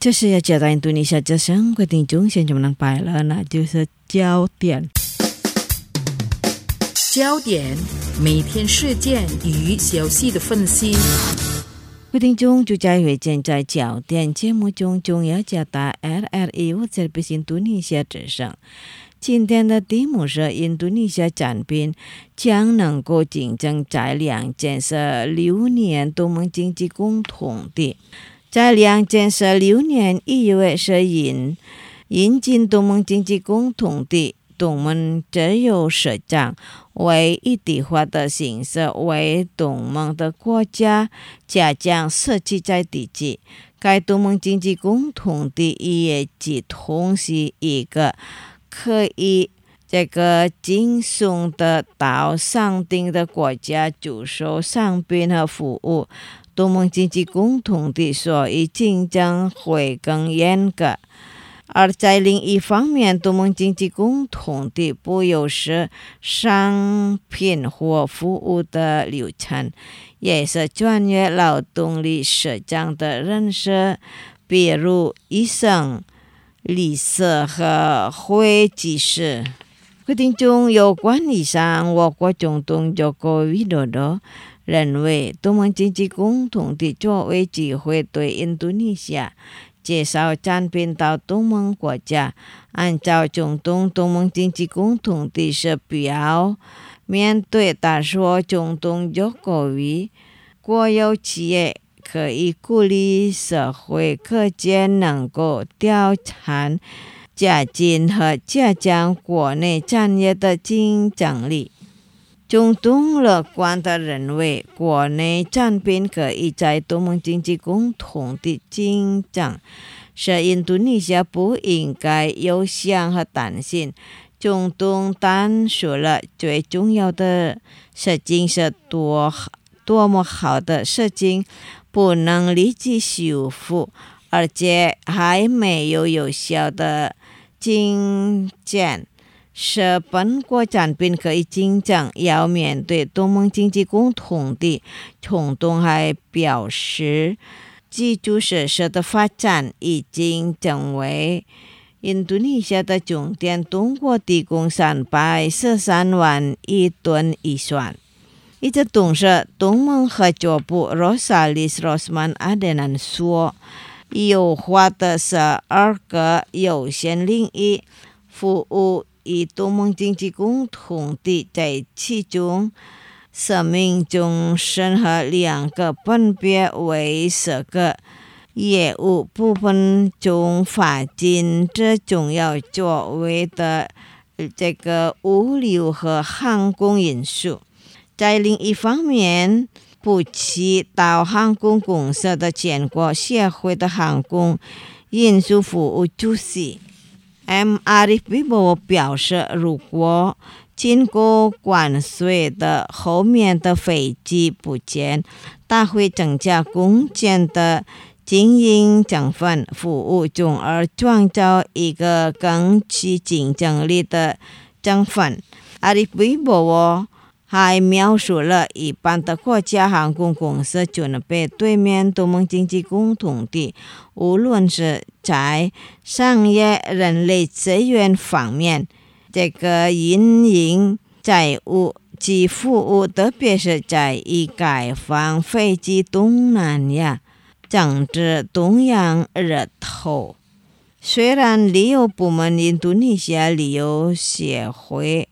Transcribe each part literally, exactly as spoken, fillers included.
这是要讲到印度尼西亚这生活当中现在我们摆了，那就是焦点。 焦点，每天事件与消息的分析。 各位听众，就在于现在焦点节目中，中要讲到 R R E 或者是印度尼西亚之声。今天的题目是印度尼西亚产品将能够竞争在两建设六年东盟经济共同体。在两建设六年意味是引引进东盟经济共同体，东盟自由市场为一体化的形式，为东盟的国家加强设计在地基。该东盟经济共同体也即同是一个可以这个轻松的到上定的国家出售商品和服务。东盟经济共同体所以竞争会更严格。而在另一方面，东盟经济共同体不优势商品或服务的流程，也是专业劳动力市场的认识，比如医生、律师和会计师。决定中有关以上，我国总统佐科维多多认为，东盟经济共同体作为机会对印度尼西亚介绍产品到东盟国家。按照总统，东盟经济共同体是必要面对。他说，总统佐科维国有企业可以鼓励社会各界能够调查加进和加强国内产业的竞争力。总统乐观地认为，国内产品可以在东盟经济共同体竞争，是印度尼西亚不应该有想和担心。总统但说了，最重要的事情是多多么好的事情不能立即修复，而且还没有有效的竞争。是本国产品可以竞争，要面对东盟经济共同体。总统还表示，基础设施的发展已经成为印度尼西亚的重点，通过提供三百十三万亿吨预算。一直董事东盟合作部 Rosalis Rosman Adenan 说，优化的十二个优先领域服务以东盟经济共同体，在其中生命中审核两个分别为十个业务部分中发展最重要作为的这个物流和航空运输。在另一方面，不起到航空公司的全国协会的航空运输服务主席M. Arief Wibowo 表示，如果经过关税的后面的飞机不见，它会增加空间的经营成分服务中，而创造一个更具竞争力的成分。Arief Wibowo还描述了一般的国家航空公司准备对面东盟经济共同体，无论是在商业、人力资源方面，这个运营、债务及服务，特别是在以开放飞机东南亚、政治东洋热头。虽然旅游部门印度尼西亚旅游协会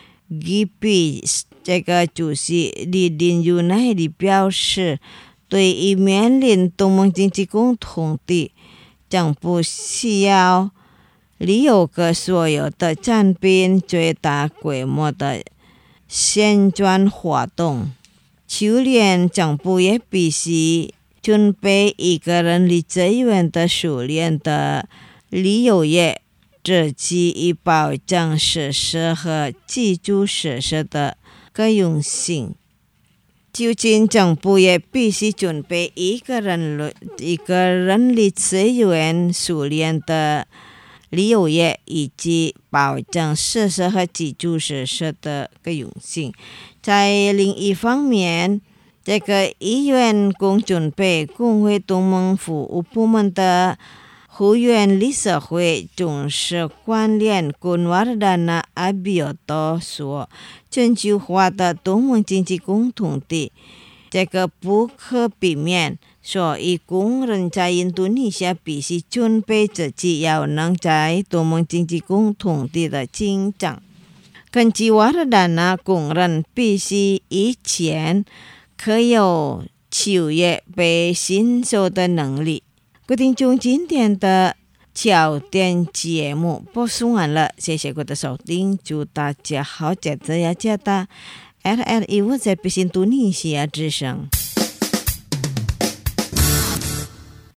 G P 这个主席李林尤奈里表示，对于面临东盟经济共同体，政府需要利用个所有的产品最大规模的宣传活动。就连政府也必须准备一个人力资源的熟练的旅游业，这基以保障设施和基础设施的可用性。究竟政府也必须准备一个人一个人力资源熟练的旅游业，以及保障设施和基础设施的可用性。在另一方面，这个医院共准备工会东盟服务部门的胡愿理社会总是关联贡瓦达纳阿比奥多说，全球化的多盟经济共同体这个不可避免，所以工人在印度尼西亚必须准备自己要能在多盟经济共同体的进展。根据瓦尔达纳，工人必须以前可有超越被薪酬的能力。各位听众，今天的焦点节目播送完了，谢谢各位的收听，祝大家好，接着要接到 R R E 我在北京印度尼西亚之声。